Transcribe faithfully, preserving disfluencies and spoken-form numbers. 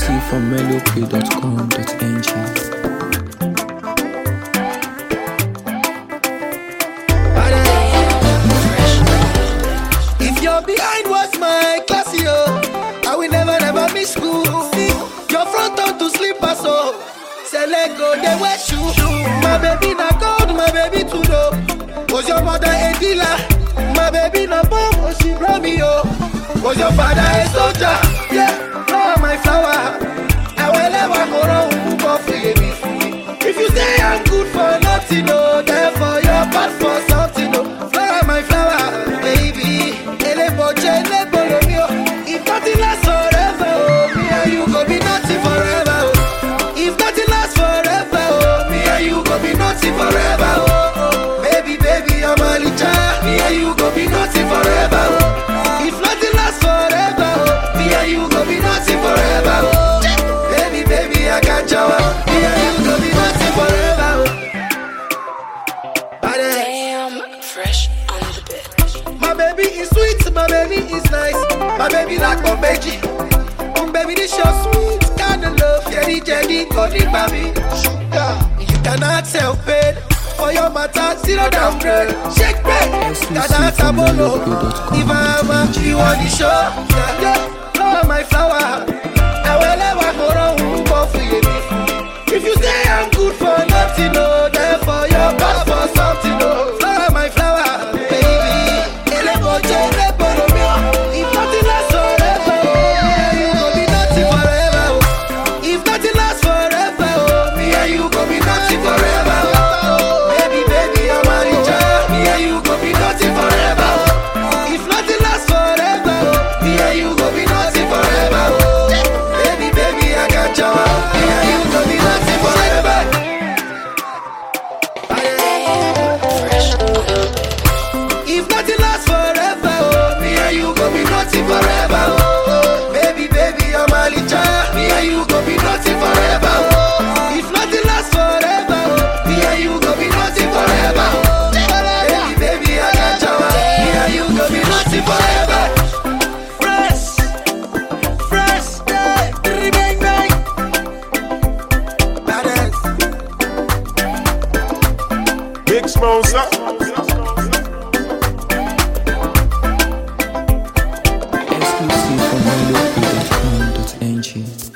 Exclusive from melopay dot com dot n g. If you're behind what's my class, yo, I will never, never miss school. Your front on to slipper, so say let go, they wear shoe. My baby not gold, my baby too low. Was your mother a dealer? My baby not bomb, oh she brought me up. Was your father a soldier? Yeah, oh my flower. I will never go wrong, go for you. If you say I'm good for nothing, no, therefore you're bad for something, no. Flower, my flower, baby. If nothing lasts forever, oh, me and you go be nothing forever. Oh. If nothing lasts forever, oh, me and you go be nothing forever. Oh, oh. Baby, baby, I'm a licha. Me and you go be nothing forever. Oh. If nothing lasts forever, oh, me and you go be nothing forever. Oh. Baby, baby, I can't shower. Me and you go be nothing forever. Oh. Damn, fresh on the bed. My baby is sweet, my baby is nice. My baby like my baby. My baby this your sweet kind of love. Jelly, jelly, golden baby. Sugar, you cannot help it. For your matter, zero downgrade. Shake break, that's a bolo. If I'm a you on the show, yeah, yeah. Oh my flower, I will never go wrong for you. If you say I'm good for nothing, no, therefore you're bad for something, no. Flower, my flower, baby. Elebo, jelebo, romeo. If nothing lasts forever, oh, you go be nothing forever. Oh. If nothing lasts forever, oh, me and you go be nothing forever. Oh. Baby, baby, I'm a richer. Me and you go be nothing forever. Oh. If nothing lasts forever, oh, me and you go be nothing forever. Oh. Baby, baby, I got you. Me and you go be nothing forever. Fresh. If nothing lasts forever, oh, me and you go be nothing forever. Oh, baby, baby, I'm a licha. Me and you go be nothing forever. Oh, if nothing lasts forever, oh, me and you go be nothing forever. Oh, baby, baby, I got you. Me and you go be nothing forever. Fresh, fresh, yeah, bang bang. Badass. Big Smosa. Exclusive from melopay dot com dot n g.